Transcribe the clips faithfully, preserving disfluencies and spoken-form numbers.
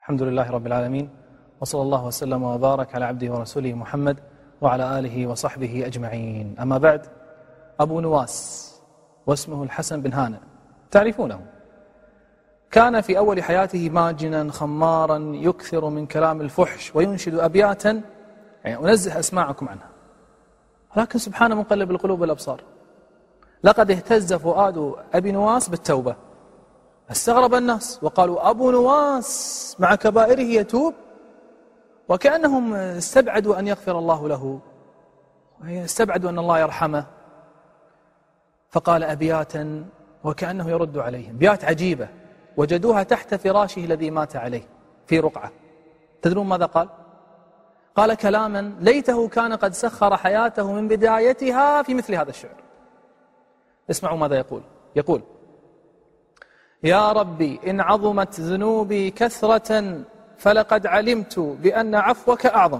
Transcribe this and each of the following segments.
الحمد لله رب العالمين، وصلى الله وسلم وبارك على عبده ورسوله محمد وعلى آله وصحبه أجمعين. أما بعد، أبو نواس واسمه الحسن بن هانئ، تعرفونه. كان في أول حياته ماجنا خمارا يكثر من كلام الفحش وينشد أبياتا، يعني أنزه أسماعكم عنها، لكن سبحانه مقلب القلوب والأبصار، لقد اهتز فؤاد أبي نواس بالتوبة. استغرب الناس وقالوا: أبو نواس مع كبائره يتوب؟ وكأنهم استبعدوا أن يغفر الله له، استبعدوا أن الله يرحمه. فقال أبياتا وكأنه يرد عليهم، بيات عجيبة وجدوها تحت فراشه الذي مات عليه في رقعة. تدرون ماذا قال؟ قال كلاما ليته كان قد سخر حياته من بدايتها في مثل هذا الشعر. اسمعوا ماذا يقول. يقول: يا ربي إن عظمت ذنوبي كثرة فلقد علمت بأن عفوك أعظم.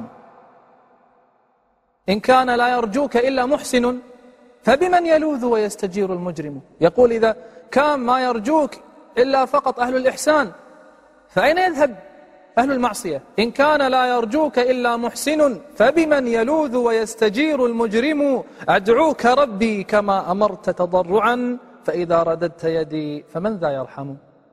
إن كان لا يرجوك إلا محسن فبمن يلوذ ويستجير المجرم. يقول إذا كان ما يرجوك إلا فقط أهل الإحسان، فأين يذهب أهل المعصية؟ إن كان لا يرجوك إلا محسن فبمن يلوذ ويستجير المجرم. أدعوك ربي كما أمرت تضرعا، فإذا رددت يدي فمن ذا يرحم.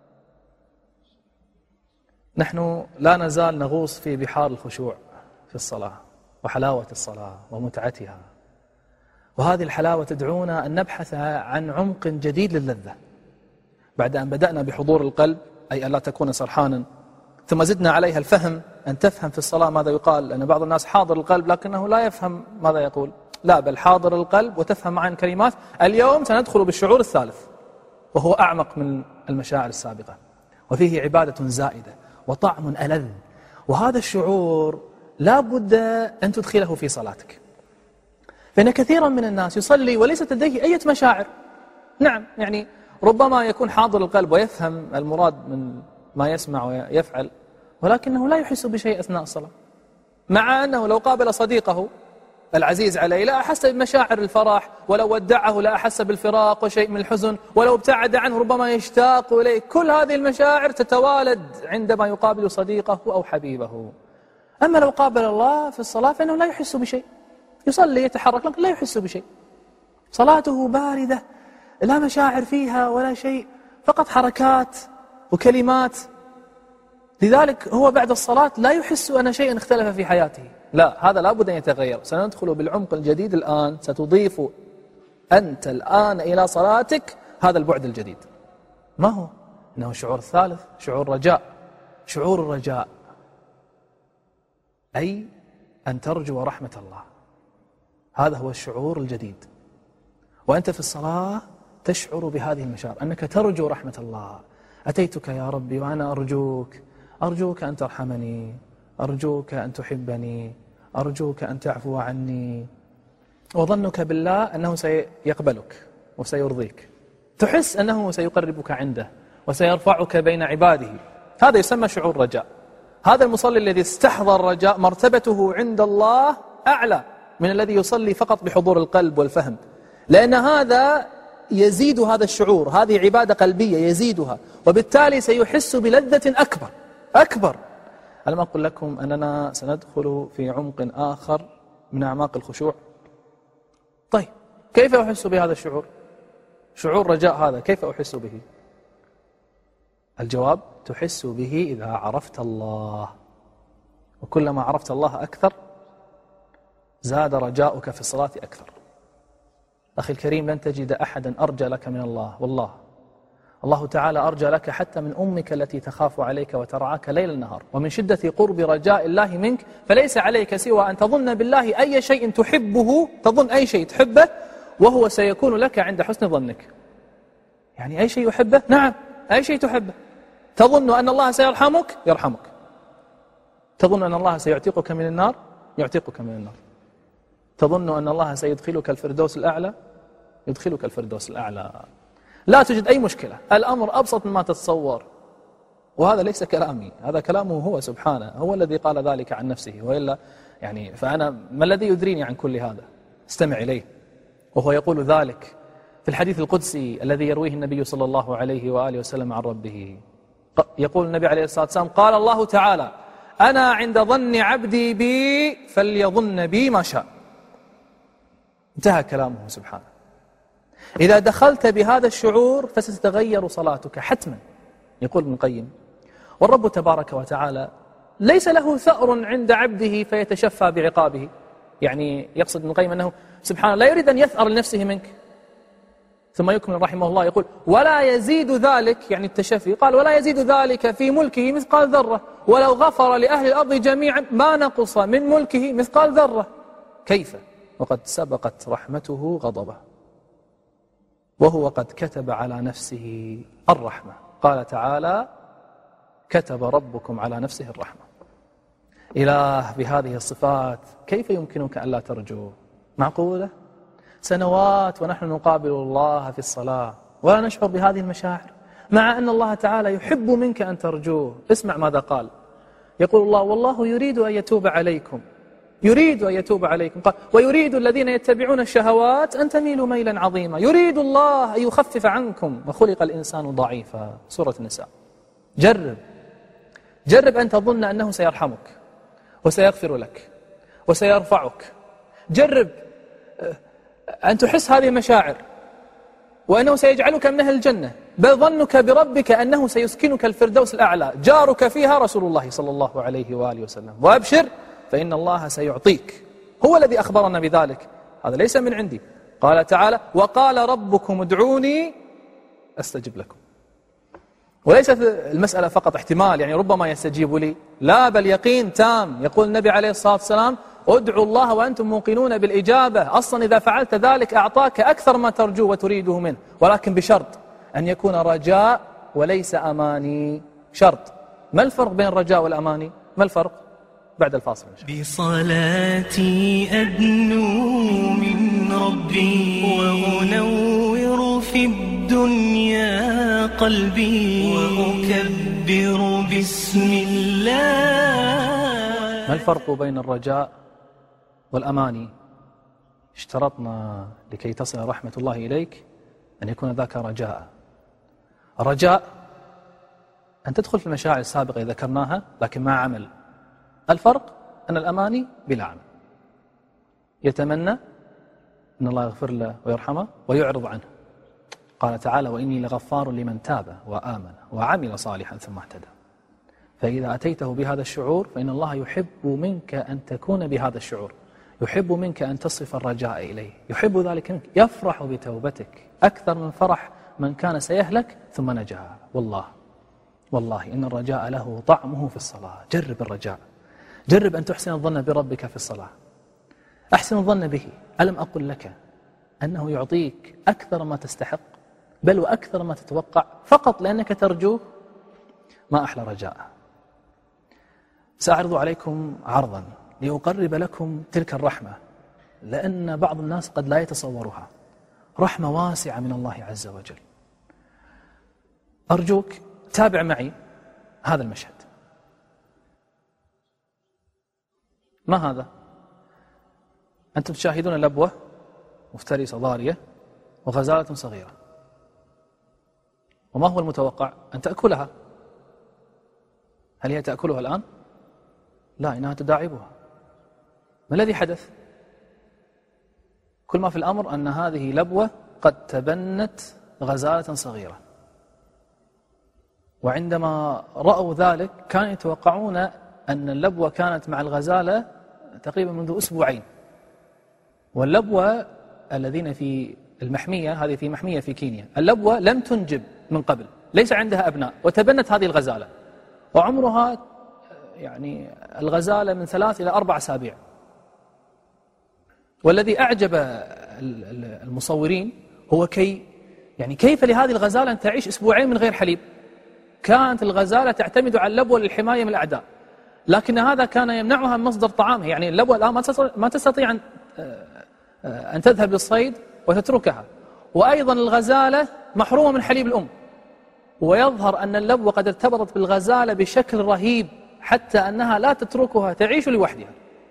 نحن لا نزال نغوص في بحار الخشوع في الصلاة وحلاوة الصلاة ومتعتها، وهذه الحلاوة تدعونا أن نبحث عن عمق جديد للذة. بعد أن بدأنا بحضور القلب، أي أن لا تكون سرحانا، ثم زدنا عليها الفهم، أن تفهم في الصلاة ماذا يقال، لأن بعض الناس حاضر القلب لكنه لا يفهم ماذا يقول. لا، بل حاضر القلب وتفهم معاني الكلمات. اليوم سندخل بالشعور الثالث، وهو أعمق من المشاعر السابقة، وفيه عبادة زائدة وطعم ألذ. وهذا الشعور لا بد أن تدخله في صلاتك، فإن كثيرا من الناس يصلي وليست لديه أي مشاعر. نعم، يعني ربما يكون حاضر القلب ويفهم المراد من ما يسمع ويفعل، ولكنه لا يحس بشيء أثناء الصلاة، مع أنه لو قابل صديقه العزيز عليه لا أحس بمشاعر الفرح، ولو ودعه لا أحس بالفراق وشيء من الحزن، ولو ابتعد عنه ربما يشتاق إليه. كل هذه المشاعر تتوالد عندما يقابل صديقه أو حبيبه. أما لو قابل الله في الصلاة فإنه لا يحس بشيء، يصلي يتحرك لكن لا يحس بشيء، صلاته باردة لا مشاعر فيها ولا شيء، فقط حركات وكلمات. لذلك هو بعد الصلاة لا يحس أن شيئا اختلف في حياته. لا، هذا لا بد أن يتغير. سندخل بالعمق الجديد الآن، ستضيف أنت الآن إلى صلاتك هذا البعد الجديد. ما هو؟ إنه الشعور الثالث، شعور رجاء. شعور الرجاء أي أن ترجو رحمة الله، هذا هو الشعور الجديد. وأنت في الصلاة تشعر بهذه المشاعر، أنك ترجو رحمة الله. أتيتك يا ربي وأنا أرجوك، أرجوك أن ترحمني، أرجوك أن تحبني، أرجوك أن تعفو عني. وظنك بالله أنه سيقبلك وسيرضيك، تحس أنه سيقربك عنده وسيرفعك بين عباده. هذا يسمى شعور رجاء. هذا المصلي الذي استحضر الرجاء مرتبته عند الله أعلى من الذي يصلي فقط بحضور القلب والفهم، لأن هذا يزيد هذا الشعور، هذه عبادة قلبية يزيدها، وبالتالي سيحس بلذة أكبر أكبر. ألم أقل لكم أننا سندخل في عمق آخر من أعماق الخشوع؟ طيب، كيف أحس بهذا الشعور؟ شعور رجاء هذا كيف أحس به؟ الجواب: تحس به إذا عرفت الله، وكلما عرفت الله أكثر زاد رجاؤك في الصلاة أكثر. أخي الكريم، لن تجد أحدا أرجى لك من الله، والله الله تعالى أرجى لك حتى من أمك التي تخاف عليك وترعاك ليل النهار. ومن شدة قرب رجاء الله منك فليس عليك سوى أن تظن بالله أي شيء تحبه، تظن أي شيء تحبه وهو سيكون لك عند حسن ظنك. يعني أي شيء يحبه، نعم أي شيء تحبه. تظن أن الله سيرحمك، يرحمك. تظن أن الله سيعتقك من النار، يعتقك من النار. تظن أن الله سيدخلك الفردوس الأعلى، يدخلك الفردوس الأعلى. لا توجد أي مشكلة، الأمر أبسط مما تتصور. وهذا ليس كلامي، هذا كلامه هو سبحانه، هو الذي قال ذلك عن نفسه، وإلا يعني فأنا ما الذي يدريني عن كل هذا؟ استمع إليه، وهو يقول ذلك في الحديث القدسي الذي يرويه النبي صلى الله عليه وآله وسلم عن ربه. يقول النبي عليه الصلاة والسلام قال الله تعالى أنا عند ظن عبدي بي فليظن بي ما شاء. انتهى كلامه سبحانه. إذا دخلت بهذا الشعور فستتغير صلاتك حتما. يقول ابن القيم والرب تبارك وتعالى ليس له ثأر عند عبده فيتشفى بعقابه. يعني يقصد ابن القيم أنه سبحانه لا يريد أن يثأر لنفسه منك. ثم يكمل رحمه الله يقول ولا يزيد ذلك، يعني التشفي، قال ولا يزيد ذلك في ملكه مثقال ذرة، ولو غفر لأهل الأرض جميعا ما نقص من ملكه مثقال ذرة. كيف وقد سبقت رحمته غضبه، وهو قد كتب على نفسه الرحمة. قال تعالى كتب ربكم على نفسه الرحمة. إله بهذه الصفات كيف يمكنك أن لا ترجو؟ معقولة؟ سنوات ونحن نقابل الله في الصلاة ولا نشعر بهذه المشاعر، مع أن الله تعالى يحب منك أن ترجوه. اسمع ماذا قال. يقول الله والله يريد أن يتوب عليكم، يريد أن يتوب عليكم. قال ويريد الذين يتبعون الشهوات أن تميلوا ميلا عظيما، يريد الله أن يخفف عنكم وخلق الإنسان ضعيفا. سورة النساء. جرب جرب أن تظن أنه سيرحمك وسيغفر لك وسيرفعك. جرب أن تحس هذه المشاعر وأنه سيجعلك من أهل الجنة، بل ظنك بربك أنه سيسكنك الفردوس الأعلى، جارك فيها رسول الله صلى الله عليه وآله وسلم. وأبشر فإن الله سيعطيك، هو الذي أخبرنا بذلك، هذا ليس من عندي. قال تعالى وقال ربكم ادعوني أستجب لكم. وليست المسألة فقط احتمال، يعني ربما يستجيب لي، لا بل يقين تام. يقول النبي عليه الصلاة والسلام ادعوا الله وأنتم موقنون بالإجابة، أصلا إذا فعلت ذلك أعطاك أكثر ما ترجو وتريده منه، ولكن بشرط أن يكون رجاء وليس أماني. شرط. ما الفرق بين الرجاء والأماني؟ ما الفرق؟ بعد الفاصل. بصلاتي أدنو من ربي وأنور في الدنيا قلبي وأكبر بسم الله. ما الفرق بين الرجاء والأماني؟ اشترطنا لكي تصل رحمة الله إليك أن يكون ذاك رجاء. الرجاء أن تدخل في المشاعر السابقة ذكرناها لكن مع عمل. الفرق أن الأماني بلا عمل، يتمنى أن الله يغفر له ويرحمه ويعرض عنه. قال تعالى وإني لغفار لمن تاب وآمن وعمل صالحا ثم اهتدى. فإذا أتيته بهذا الشعور فإن الله يحب منك أن تكون بهذا الشعور، يحب منك أن تصف الرجاء إليه، يحب ذلك منك، يفرح بتوبتك أكثر من فرح من كان سيهلك ثم نجا. والله والله إن الرجاء له طعمه في الصلاة. جرب الرجاء، جرب أن تحسن الظن بربك في الصلاة. أحسن الظن به. ألم أقل لك أنه يعطيك أكثر ما تستحق، بل وأكثر ما تتوقع، فقط لأنك ترجوه؟ ما أحلى رجاء. سأعرض عليكم عرضا لأقرب لكم تلك الرحمة، لأن بعض الناس قد لا يتصورها. رحمة واسعة من الله عز وجل. أرجوك تابع معي هذا المشهد. ما هذا؟ أنتم تشاهدون لبوة مفترسة ضارية وغزالة صغيرة، وما هو المتوقع؟ أن تأكلها. هل هي تأكلها الآن؟ لا، إنها تداعبها. ما الذي حدث؟ كل ما في الأمر أن هذه لبوة قد تبنت غزالة صغيرة، وعندما رأوا ذلك كانوا يتوقعون أن اللبوة كانت مع الغزالة تقريبا منذ أسبوعين، واللبوة الذين في المحمية، هذه في محمية في كينيا، اللبوة لم تنجب من قبل، ليس عندها أبناء، وتبنت هذه الغزالة، وعمرها يعني الغزالة من ثلاث إلى أربع أسابيع. والذي أعجب المصورين هو كي يعني كيف لهذه الغزالة أن تعيش أسبوعين من غير حليب. كانت الغزالة تعتمد على اللبوة للحماية من الأعداء، لكن هذا كان يمنعها من مصدر طعامها. يعني اللبوة الآن ما تستطيع أن أن تذهب للصيد وتتركها، وأيضا الغزالة محرومة من حليب الأم. ويظهر أن اللبوة قد ارتبطت بالغزالة بشكل رهيب حتى أنها لا تتركها تعيش لوحدها.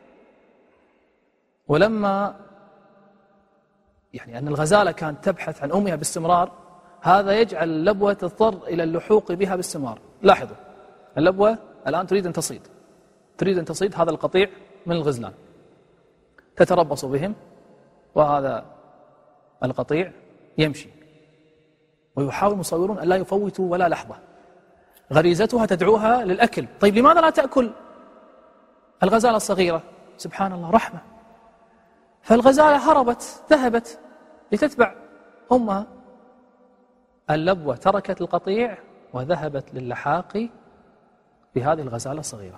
ولما يعني أن الغزالة كانت تبحث عن أمها باستمرار، هذا يجعل اللبوة تضطر إلى اللحوق بها باستمرار. لاحظوا اللبوة الآن تريد أن تصيد تريد أن تصيد هذا القطيع من الغزلان، تتربص بهم، وهذا القطيع يمشي، ويحاول المصورون أن لا يفوتوا ولا لحظة. غريزتها تدعوها للأكل. طيب لماذا لا تأكل الغزالة الصغيرة؟ سبحان الله، رحمة. فالغزالة هربت، ذهبت لتتبع أمها. اللبوة تركت القطيع وذهبت للحاق بهذه الغزالة الصغيرة.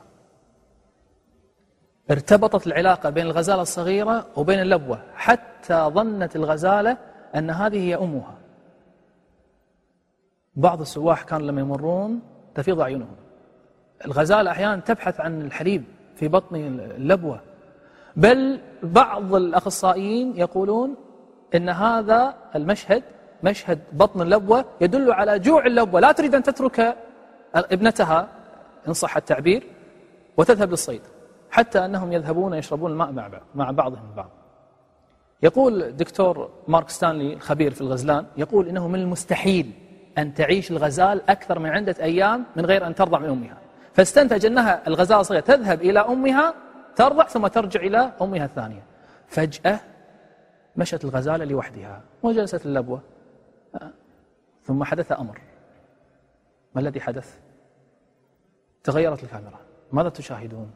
ارتبطت العلاقة بين الغزالة الصغيرة وبين اللبوة حتى ظنت الغزالة أن هذه هي أمها. بعض السواح كانوا لما يمرون تفيض أعينهم. الغزالة أحيانا تبحث عن الحليب في بطن اللبوة، بل بعض الأخصائيين يقولون إن هذا المشهد، مشهد بطن اللبوة، يدل على جوع اللبوة، لا تريد أن تترك ابنتها إن صح التعبير وتذهب للصيد، حتى أنهم يذهبون يشربون الماء مع بعضهم البعض. يقول الدكتور مارك ستانلي الخبير في الغزلان، يقول إنه من المستحيل أن تعيش الغزال أكثر من عدة أيام من غير أن ترضع من أمها، فاستنتج أنها الغزالة الصغيرة تذهب إلى أمها ترضع ثم ترجع إلى أمها الثانية. فجأة مشت الغزالة لوحدها وجلست اللبوة، ثم حدث أمر. ما الذي حدث؟ تغيرت الكاميرا. ماذا تشاهدون؟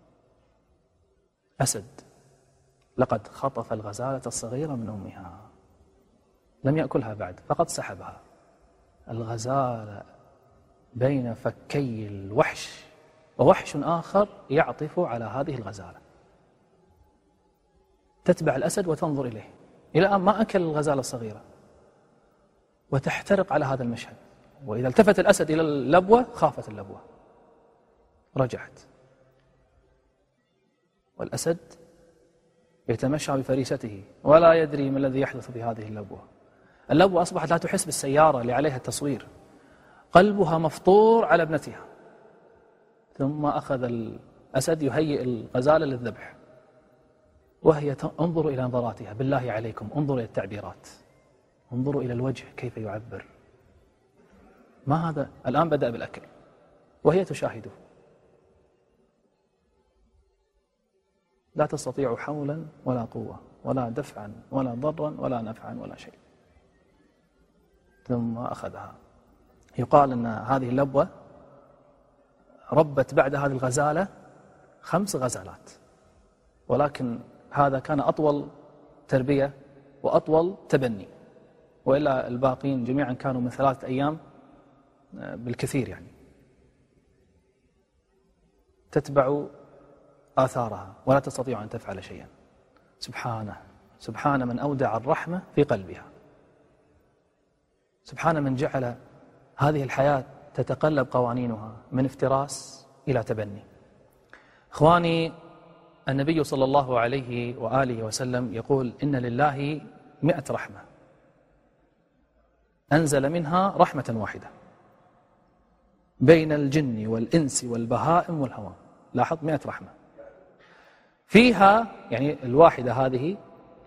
أسد لقد خطف الغزالة الصغيرة من أمها، لم يأكلها بعد، فقد سحبها. الغزالة بين فكي الوحش، ووحش آخر يعطف على هذه الغزالة، تتبع الأسد وتنظر إليه إلى أن ما أكل الغزالة الصغيرة، وتحترق على هذا المشهد. وإذا التفت الأسد إلى اللبوة خافت اللبوة، رجعت، والأسد يتمشى بفريسته ولا يدري ما الذي يحدث في هذه اللبوة. اللبوة أصبحت لا تحس بالسيارة اللي عليها التصوير، قلبها مفطور على ابنتها. ثم أخذ الأسد يهيئ الغزالة للذبح، وهي انظروا إلى نظراتها، بالله عليكم انظروا إلى التعبيرات، انظروا إلى الوجه كيف يعبر. ما هذا؟ الآن بدأ بالأكل وهي تشاهده، لا تستطيع حولا ولا قوة ولا دفعا ولا ضرا ولا نفعا ولا شيء. ثم أخذها. يقال أن هذه اللبوة ربت بعد هذه الغزالة خمس غزالات، ولكن هذا كان أطول تربية وأطول تبني، وإلا الباقين جميعا كانوا من ثلاثة أيام بالكثير. يعني تتبع آثارها ولا تستطيع أن تفعل شيئا. سبحانه، سبحان من أودع الرحمة في قلبها، سبحان من جعل هذه الحياة تتقلب قوانينها من افتراس إلى تبني. إخواني، النبي صلى الله عليه وآله وسلم يقول إن لله مئة رحمة أنزل منها رحمة واحدة بين الجن والإنس والبهائم والهوام. لاحظ، مئة رحمة فيها، يعني الواحدة هذه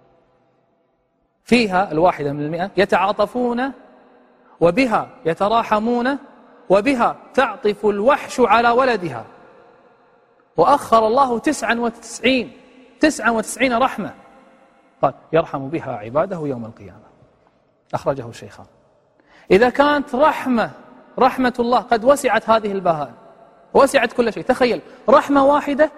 فيها الواحدة من المئة يتعاطفون، وبها يتراحمون، وبها تعطف الوحش على ولدها. وأخر الله تسعا وتسعين تسعا وتسعين رحمة، قال يرحم بها عباده يوم القيامة. أخرجه الشيخان. إذا كانت رحمة رحمة الله قد وسعت هذه البهائم، وسعت كل شيء، تخيل رحمة واحدة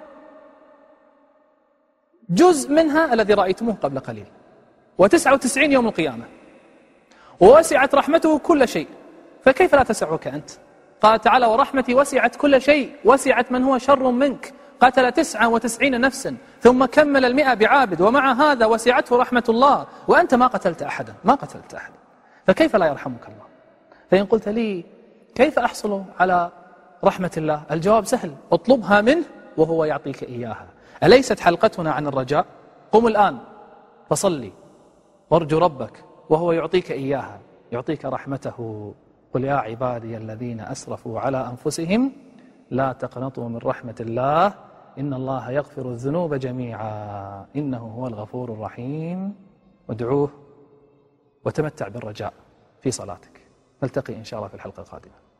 جزء منها الذي رأيتموه قبل قليل، وتسعة وتسعين يوم القيامة، ووسعت رحمته كل شيء، فكيف لا تسعك أنت؟ قال تعالى ورحمتي وسعت كل شيء، وسعت من هو شر منك، قتل تسعة وتسعين نفسا ثم كمل المئة بعابد، ومع هذا وسعته رحمة الله، وأنت ما قتلت أحدا، ما قتلت أحدا، فكيف لا يرحمك الله؟ فإن قلت لي كيف أحصل على رحمة الله؟ الجواب سهل، اطلبها منه وهو يعطيك إياها. أليست حلقتنا عن الرجاء؟ قم الآن فصلي وارجو ربك وهو يعطيك إياها، يعطيك رحمته. قل يا عبادي الذين أسرفوا على أنفسهم لا تقنطوا من رحمة الله إن الله يغفر الذنوب جميعا إنه هو الغفور الرحيم. وادعوه وتمتع بالرجاء في صلاتك. نلتقي إن شاء الله في الحلقة القادمة.